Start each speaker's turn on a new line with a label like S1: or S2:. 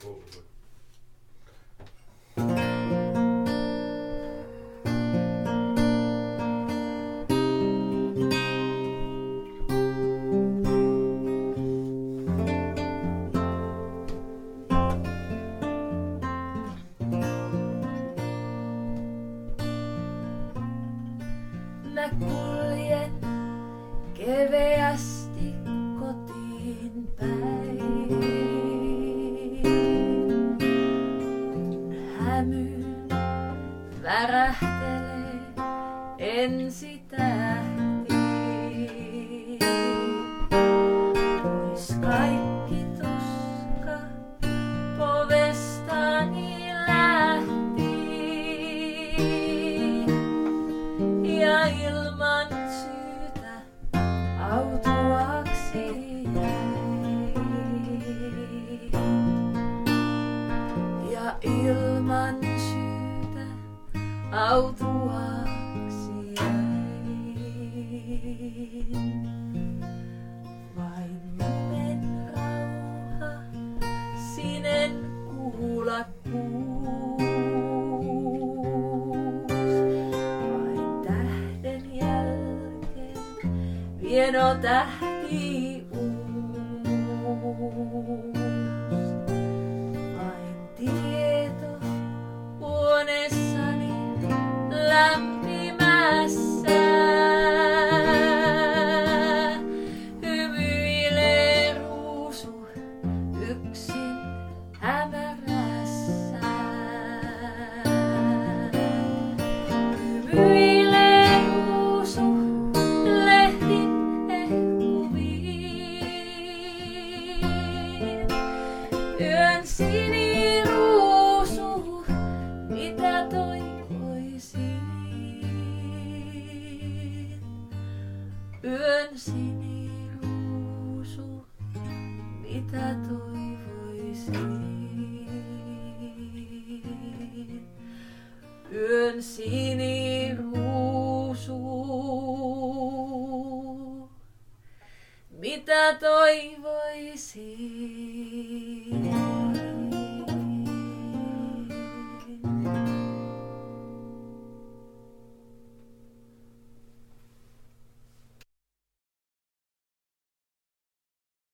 S1: Mä kuljen keveästi kotiin päin. Hämy värähtelee ensitähti. Pois kaikki tuska povestani lähti. Ja ilman syytä autuaksi jäi. Ja ilman syytä autuaksi jäin. Vain lumen rauha, sinen kuulakkuus. Hieno tähti uus. Vain tieto huoneessani lämpimässä. Hymyilee ruusu yksin hämärässä. Hymyilee ruusu lehtin yön siniruusu, mitä toivoisin. Yön siniruusu, mitä toivoisin. Yön siniruusu, mitä toivoisin.